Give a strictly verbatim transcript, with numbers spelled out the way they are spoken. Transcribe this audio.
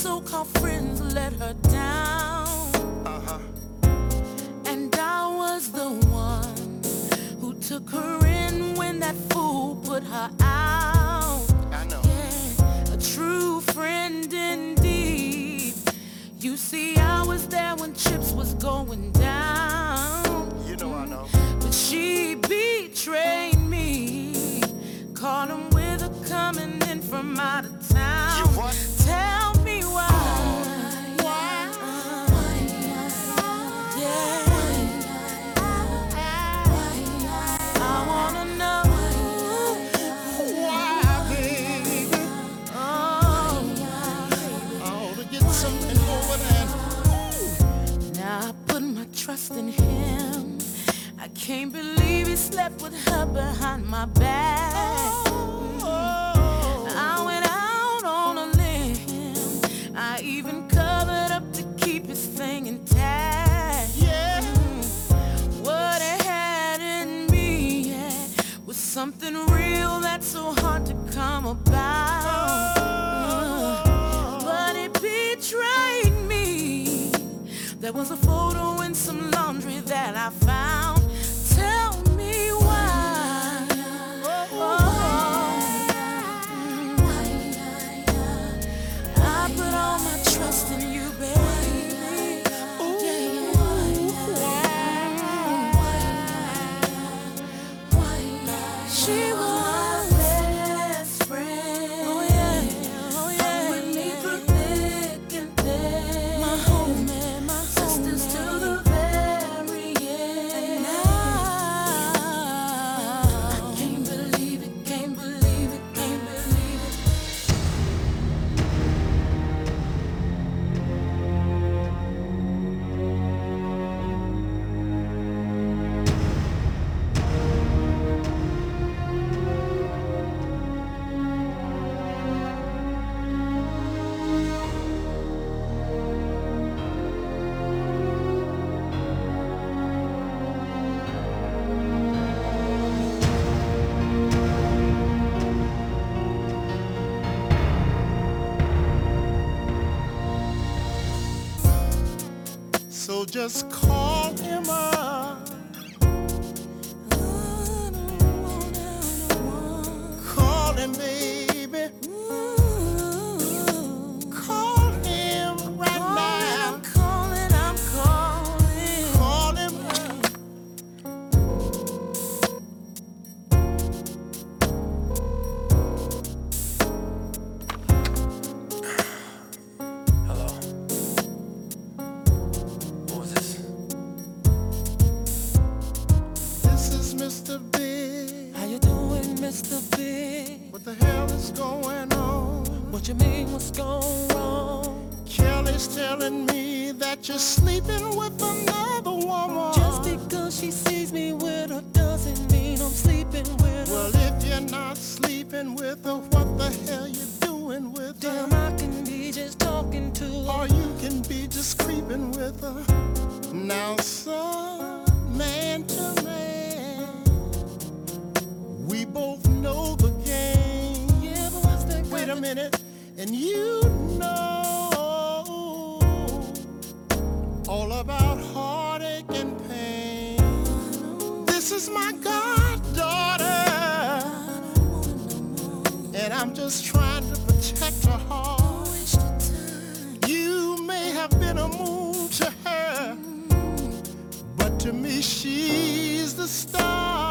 so-called friends let her down. Uh-huh. And I was the one who took her in when that fool put her out. I know. Yeah, a true friend indeed. You see, I was there when chips was going down. You know I know. But she betrayed me. Caught him with her coming in from out of town. You what? Tell me why. Why? Yeah. I wanna know Why, baby? oh. I ought to get something over there. Now I put my trust in him. I can't believe he slept with her behind my back. I went out on a limb. I even covered up to keep his thing intact. Yeah. What it had in me, yeah, was something real that's so hard to come about. But it betrayed me. There was a photo in some laundry that I found. Tell me why. Oh, I put all my trust in you, baby. Ooh, She was my best friend. Oh yeah, oh yeah. With me through thick and thin. My homie, my sisters to the very end. And now I can't believe it, can't believe it, can't believe it. so just call him up. Call him, baby. Call him right now. I'm calling, I'm calling. Call him up. Hello. What was this? This is Mister Big. How you doing, Mister Big? What the hell is going on? What you mean, what's gone wrong? Kelly's telling me that you're sleeping with another woman. Just because she sees me with her doesn't mean I'm sleeping with her. Well, if you're not sleeping with her, what the hell you doing with Damn, her? I can be just talking to her. Or you can be just creeping with her. Now, son, man to man, we both know the game. Yeah, but what's that Wait a got to- minute, and you know all about heartache and pain. This is my goddaughter, and I'm just trying to protect her heart. You may have been a moon to her, but to me she's the star.